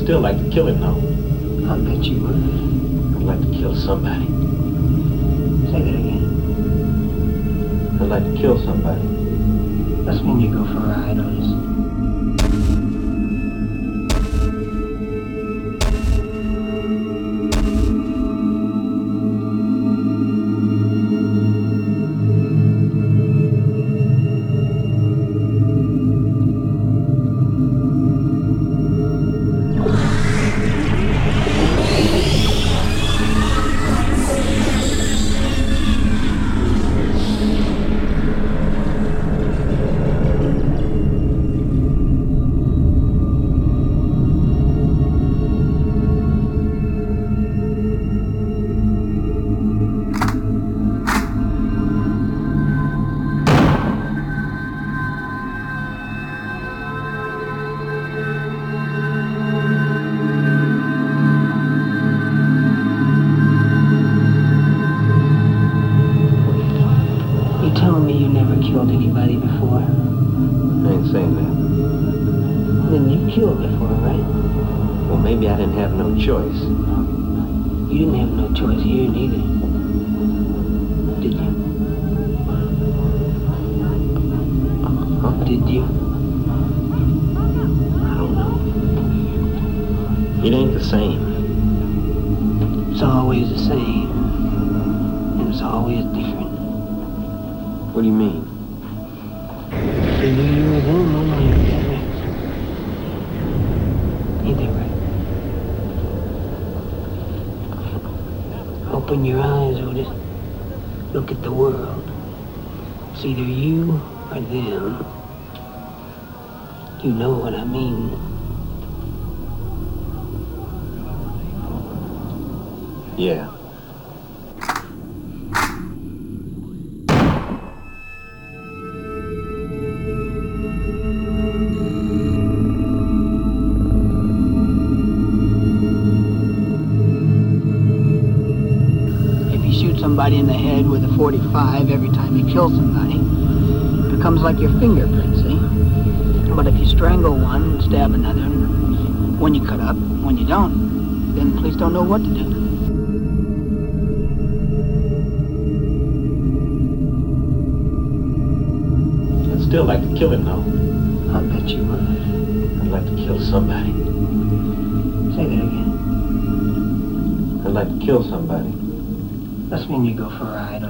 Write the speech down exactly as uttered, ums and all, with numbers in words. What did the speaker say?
still like to kill him, though. I bet you would. I'd like to kill somebody. Say that again. I'd like to kill somebody. That's when you go for a ride, Otis. Telling me you never killed anybody before? I ain't saying that. Then you killed before, right? Well, maybe I didn't have no choice. You didn't have no choice here, neither. Did you? Huh? Did you? I don't know. It ain't the same. It's always the same. And it's always different. What do you mean? They knew you were them, no one knew that, right? Ain't that right? Open your eyes, Otis. Look at the world. It's either you or them. You know what I mean. Yeah. Somebody in the head with a forty-five every time you kill somebody. It becomes like your fingerprint, see? But if you strangle one and stab another, when you cut up, when you don't, then police don't know what to do. I'd still like to kill him, though. I bet you would. I'd like to kill somebody. Say that again. I'd like to kill somebody. That's when you go for a ride,